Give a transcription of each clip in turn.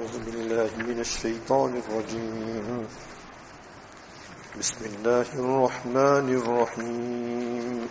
أعوذ بالله من الشيطان الرجيم بسم الله الرحمن الرحيم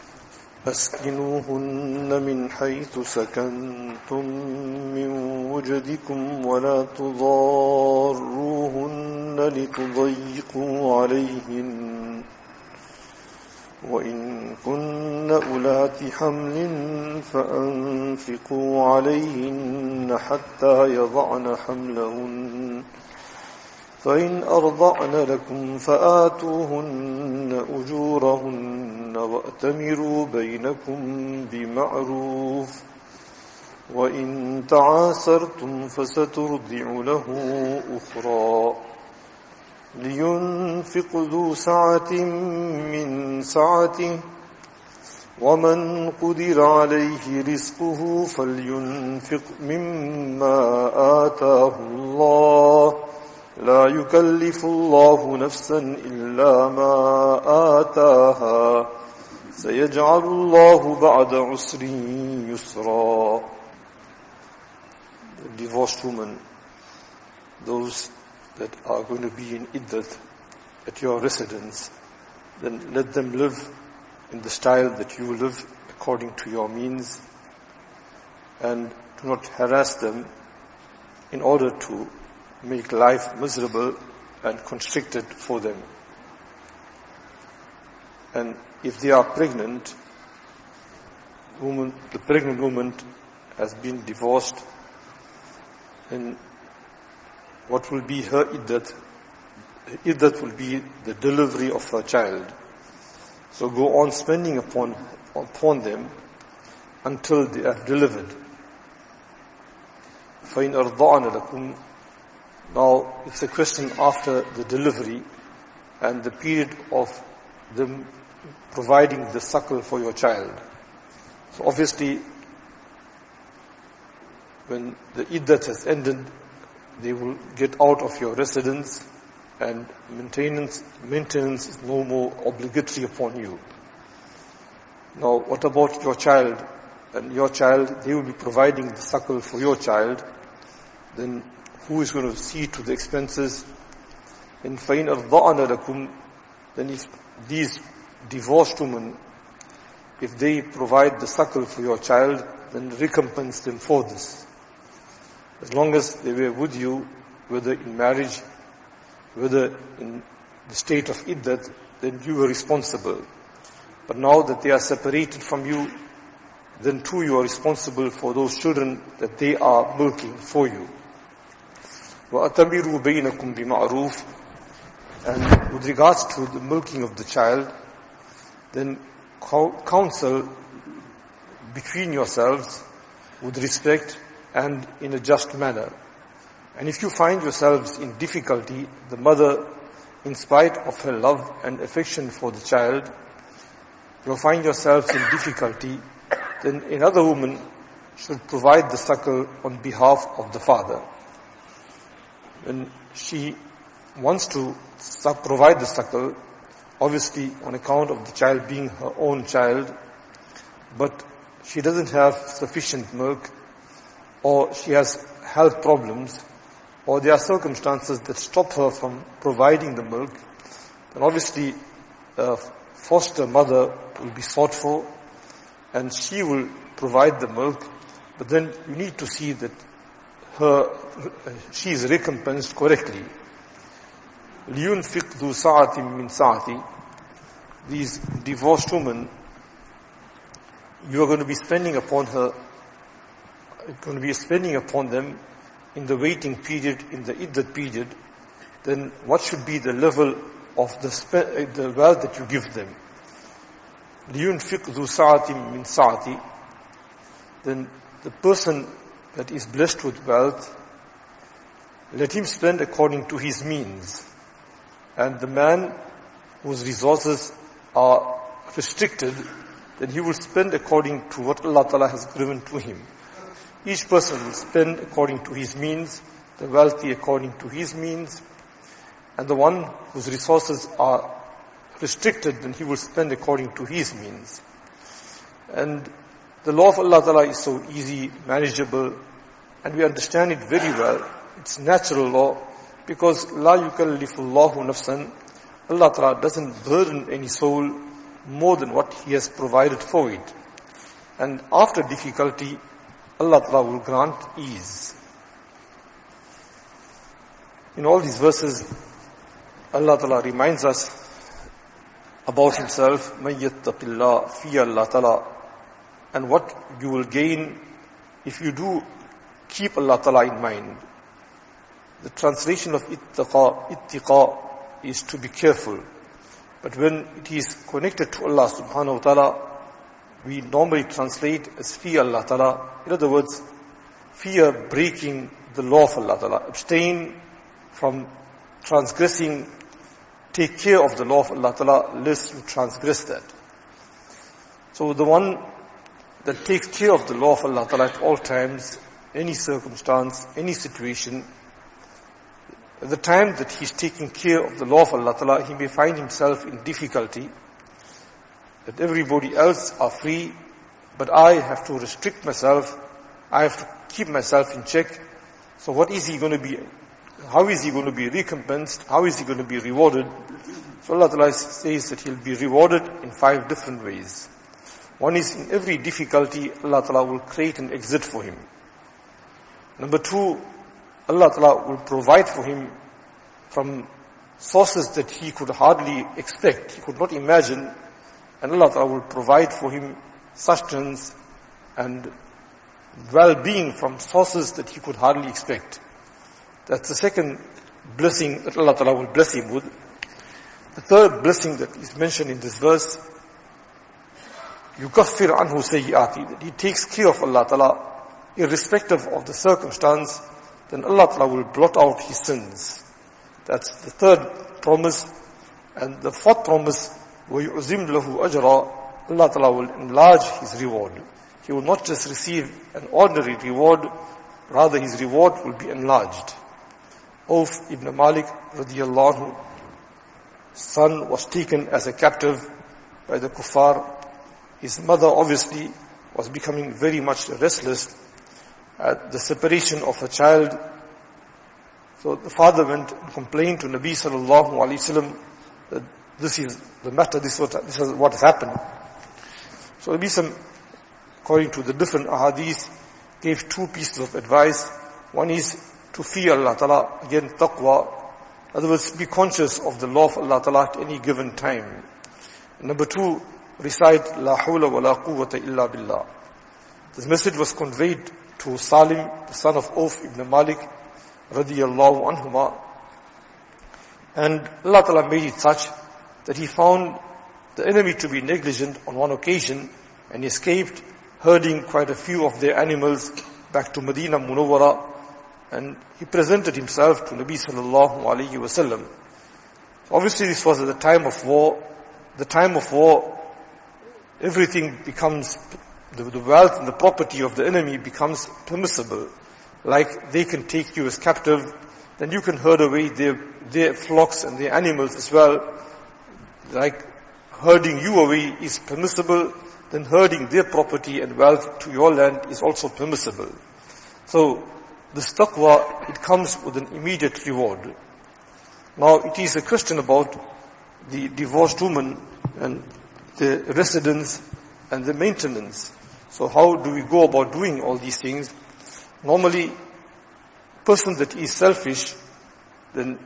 أسكنوهن من حيث سكنتم من وجدكم ولا تضاروهن لتضيقوا عليهن وإن كن أولات حمل فأنفقوا عليهن حتى يضعن حملهن فإن أرضعن لكم فآتوهن أجورهن وأتمروا بينكم بمعروف وإن تعاسرتم فسترضع له أخرى لينفق ذو سعة من سعته ومن قدر عليه رزقه فلينفق مما آتاه الله لا يكلف الله نفسا إلا ما آتاها سيجعل الله بعد عسر يسرا. The divorced woman, those that are going to be in iddat at your residence, then let them live in the style that you live according to your means, and do not harass them in order to make life miserable and constricted for them. And if they are pregnant, the pregnant woman has been divorced, then what will be her iddat? Iddat will be the delivery of her child. So go on spending upon them until they are delivered. فَإِنْ أَرْضَعْنَ لَكُمْ. Now it's a question after the delivery and the period of them providing the suckle for your child. So obviously, when the iddat has ended, they will get out of your residence and maintenance is no more obligatory upon you. Now, what about your child? And your child, they will be providing the suckle for your child. Then who is going to see to the expenses? In فَإِنْ أَرْضَعْنَ لَكُمْ. Then if these divorced women, if they provide the suckle for your child, then recompense them for this. As long as they were with you, whether in marriage, whether in the state of iddat, then you were responsible. But now that they are separated from you, then too you are responsible for those children that they are milking for you. وَأَتَمِرُوا بَيْنَكُمْ بِمَعْرُوفٍ. And with regards to the milking of the child, then counsel between yourselves with respect and in a just manner. And if you find yourselves in difficulty, the mother, in spite of her love and affection for the child, you find yourselves in difficulty, then another woman should provide the suckle on behalf of the father. When she wants to provide the suckle, obviously on account of the child being her own child, but she doesn't have sufficient milk, or she has health problems, or there are circumstances that stop her from providing the milk, then obviously a foster mother will be sought for, and she will provide the milk, but then you need to see that she is recompensed correctly. لِيُنْفِقْ ذُو سَعَةٍ مِّن سَعَةِ. These divorced women, you are going to be spending upon them in the waiting period, in the iddat period. Then what should be the level of the wealth that you give them? لِيُنْفِقْ ذُو سَعَةٍ مِّن سَعَةِ. Then the person that is blessed with wealth, let him spend according to his means. And the man whose resources are restricted, then he will spend according to what Allah Ta'ala has given to him. Each person will spend according to his means, the wealthy according to his means, and the one whose resources are restricted, then he will spend according to his means. And the law of Allah Ta'ala is so easy, manageable, and we understand it very well. It's natural law, because la yukallifullahu nafsan, Allah Ta'ala doesn't burden any soul more than what He has provided for it. And after difficulty, Allah Ta'ala will grant ease. In all these verses, Allah Ta'ala reminds us about Himself, مَن يَتَّقِ اللَّهَ فِي Allah Ta'ala, and what you will gain if you do keep Allah Ta'ala in mind. The translation of ittiqa is to be careful. But when it is connected to Allah subhanahu wa ta'ala, we normally translate as fear Allah Ta'ala. In other words, fear breaking the law of Allah Ta'ala. Abstain from transgressing, take care of the law of Allah Ta'ala, lest you transgress that. So the one that takes care of the law of Allah Ta'ala at all times, any circumstance, any situation, at the time that he's taking care of the law of Allah Ta'ala, he may find himself in difficulty, that everybody else are free, but I have to restrict myself, I have to keep myself in check. So what is he going to be, how is he going to be recompensed, how is he going to be rewarded? So Allah Ta'ala says that he'll be rewarded in 5 different ways. One is, in every difficulty, Allah Ta'ala will create an exit for him. Number 2, Allah Ta'ala will provide for him from sources that he could hardly expect, he could not imagine, and Allah Ta'ala will provide for him sustenance and well-being from sources that he could hardly expect. That's the second blessing that Allah Ta'ala will bless him with. The third blessing that is mentioned in this verse, yukaffir anhu sayyiati, that he takes care of Allah Ta'ala irrespective of the circumstance, then Allah Ta'ala will blot out his sins. That's the third promise. And the fourth promise, وَيُعْزِمْ لَهُ أَجْرًا, Allah Ta'ala will enlarge his reward. He will not just receive an ordinary reward, rather his reward will be enlarged. Auf ibn Malik radiyallahu anhu, son was taken as a captive by the kuffar. His mother obviously was becoming very much restless at the separation of her child. So the father went and complained to Nabi sallallahu alaihi wasallam that this is the matter, this is what has happened. So Nabi sallam, according to the different ahadith, gave 2 pieces of advice. One is to fear Allah Ta'ala, again taqwa. In other words, be conscious of the law of Allah Ta'ala at any given time. And number 2, recite La hawla wa la quwwata illa billah. This message was conveyed to Salim, the son of Auf ibn Malik, radiyallahu anhuma. And Allah Ta'ala made it such that he found the enemy to be negligent on one occasion and escaped, herding quite a few of their animals back to Medina Munawwara, and he presented himself to Nabi sallallahu alayhi wasallam. Obviously this was at the time of war. The time of war, everything becomes, the wealth and the property of the enemy becomes permissible. Like they can take you as captive, then you can herd away their flocks and their animals as well. Like herding you away is permissible, then herding their property and wealth to your land is also permissible. So this taqwa, it comes with an immediate reward. Now it is a question about the divorced woman and the residence and the maintenance. So how do we go about doing all these things? Normally, person that is selfish, then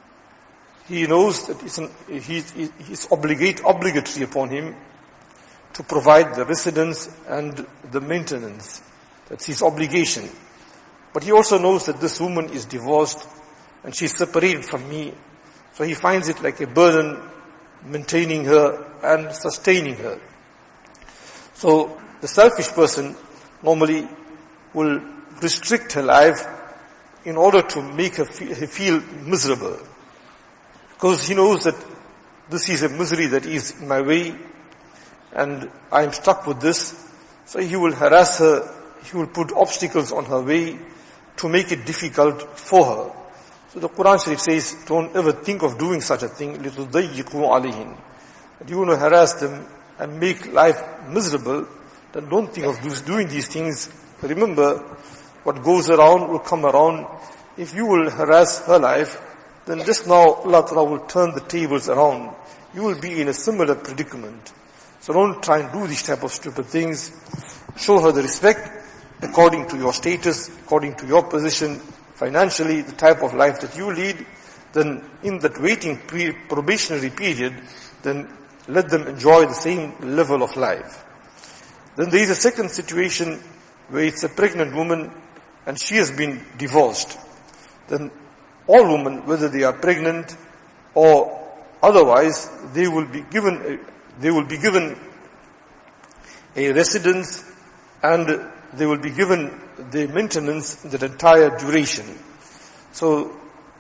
he knows that it's obligatory upon him to provide the residence and the maintenance. That's his obligation. But he also knows that this woman is divorced and she's separated from me. So he finds it like a burden maintaining her and sustaining her. So the selfish person normally will restrict her life in order to make her feel miserable. Because he knows that this is a misery that is in my way and I am stuck with this. So he will harass her, he will put obstacles on her way to make it difficult for her. So the Quran Sharif says, don't ever think of doing such a thing, لِتُضَيِّقُوا عَلَيْهِنْ. That you want to harass them and make life miserable, then don't think of doing these things. Remember, what goes around will come around, if you will harass her life, then just now Allah Ta'ala will turn the tables around. You will be in a similar predicament. So don't try and do these type of stupid things. Show her the respect according to your status, according to your position, financially, the type of life that you lead. Then in that waiting probationary period, then let them enjoy the same level of life. Then there is a second situation where it's a pregnant woman and she has been divorced. Then all women, whether they are pregnant or otherwise, they will be given a residence and they will be given the maintenance the entire duration. So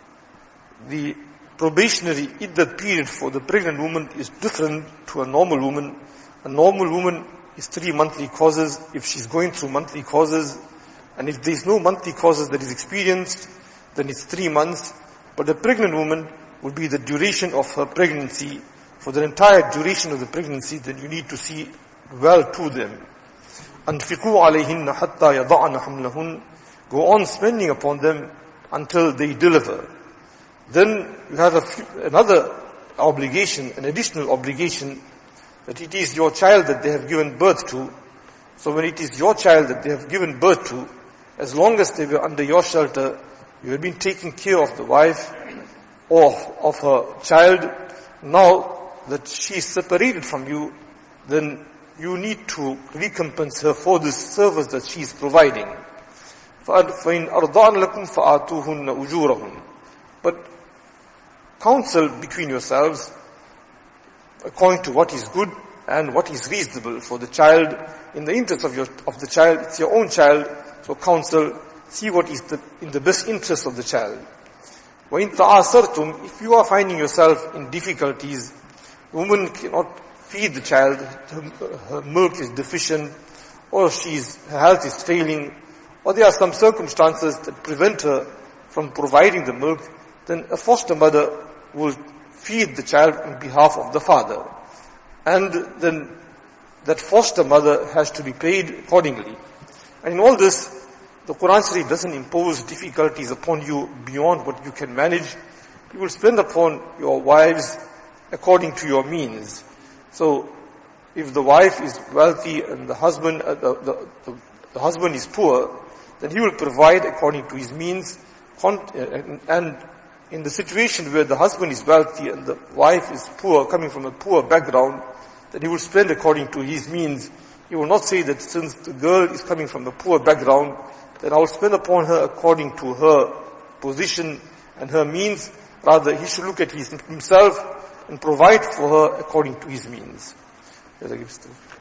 the probationary iddat period for the pregnant woman is different to a normal woman. A normal woman is 3 monthly causes if she's going through monthly causes, and if there is no monthly causes that is experienced, then it's 3 months. But the pregnant woman will be the duration of her pregnancy. For the entire duration of the pregnancy, then you need to see well to them. أَنْفِقُوا عَلَيْهِنَّ حَتَّى يَضَعْنَ حَمْلَهُنْ. Go on spending upon them until they deliver. Then you have another obligation, an additional obligation, that it is your child that they have given birth to. So when it is your child that they have given birth to, as long as they were under your shelter, you have been taking care of the wife or of her child. Now that she is separated from you, then you need to recompense her for this service that she is providing. فَإِنْ أَرْضَعْنَ لَكُمْ فَآتُوهُنَّ أُجُورَهُنْ. But counsel between yourselves according to what is good and what is reasonable for the child. In the interest of the child, it's your own child, so counsel, see what is in the best interest of the child. وَإِنْ تَعَاسَرْتُمْ. If you are finding yourself in difficulties, the woman cannot feed the child, her milk is deficient, or her health is failing, or there are some circumstances that prevent her from providing the milk, then a foster mother will feed the child on behalf of the father. And then that foster mother has to be paid accordingly. And in all this, the Quran Sharif doesn't impose difficulties upon you beyond what you can manage. You will spend upon your wives according to your means. So, if the wife is wealthy and the husband is poor, then he will provide according to his means. And in the situation where the husband is wealthy and the wife is poor, coming from a poor background, then he will spend according to his means. He will not say that since the girl is coming from a poor background, then I will spend upon her according to her position and her means. Rather, he should look at himself and provide for her according to his means.